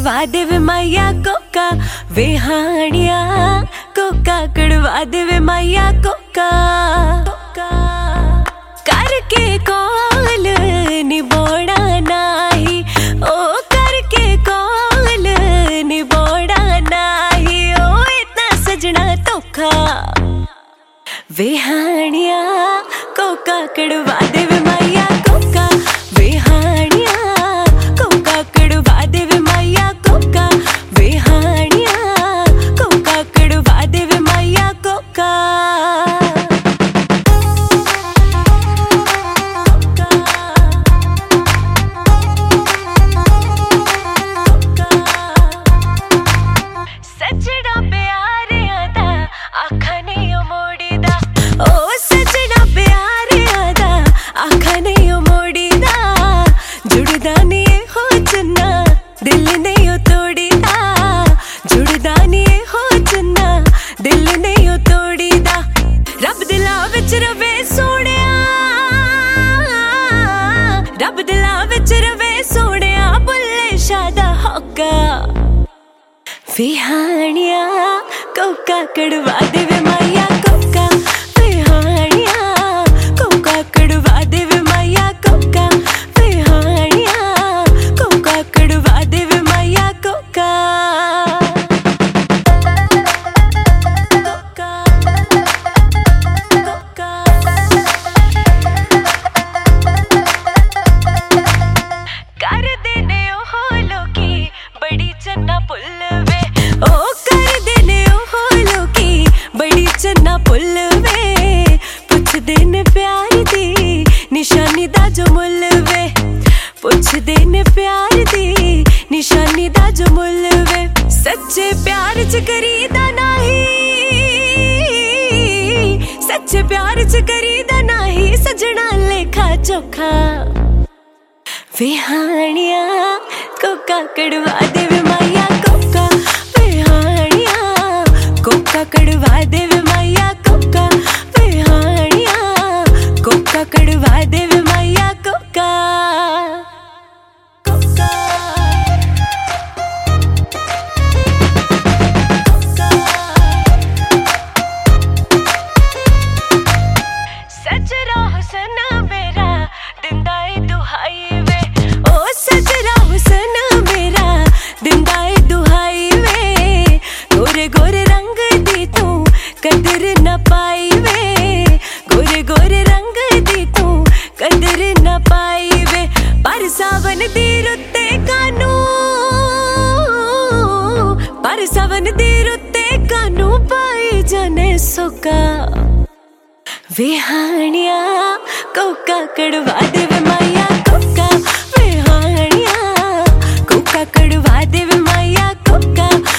कड़वा दे वे माया Coca वेहानिया Coca कड़वा दे वे माया Coca करके कॉल निबोड़ा नाही ओ करके कॉल निबोड़ा नाही ओ इतना सजना धोखा वेहानिया कोका कड़वा दे वे माया कोका वेहानिया कोका कड़वा दे वे माया कोका वेहानिया कोका कड़वा दे वे माया कोका सजना प्यारे आदा आखा नहीं मोड़ी दा ओ सजना प्यारे आदा आखा नहीं मोड़ी दा जुड़दा नहीं हो चन्ना दिल नहीं तोड़ी दा जुड़दा नहीं हो चन्ना दिल नहीं तोड़ी दा रब दिला विच रवे सोहणिया रब दिला विच रवे सोहणिया बुल्ले शाह दा होका वेहानिया कोका कड़वा दे वे माया कोका वेहानिया कोका कड़वा दे वे माया कोका वेहानिया कोका कड़वा दे वे माया कोका कर देने ओ लोकी बड़ी चन्ना पुल वे ओ कर देने ओ लोकी बड़ी चन्ना पुल वे पुछ देने प्यार दी निशानी दा जो मुल वे पुछ देने प्यार दी निशानी दा जो मुल वे सच्चे प्यार च करीदा नाही सच्चे प्यार च करीदा नाही सजना लेखा चोखा वेहानिया कोका कड़वा दे वे माया कोका वेहानिया कोका कड़वा दे वे माया कोका वेहानिया कोका कड़वा दे वे माया कोका सजरा हुसन मेरा दिंदा दुहाई वे ओ सजरा हुसन मेरा दिंदा दुहाई वे गोरे गोरे रंग दी तू कदर न पाई वे गोरे गोरे रंग दी तू कदर न पाई वे पर सावन दी रुत्ते कानू पर सावन दी रुत्ते कानू पाई जाने सोका वेहानिया कोका कड़वा दे वे माया कोका वेहानिया कोका कड़वा दे वे माया कोका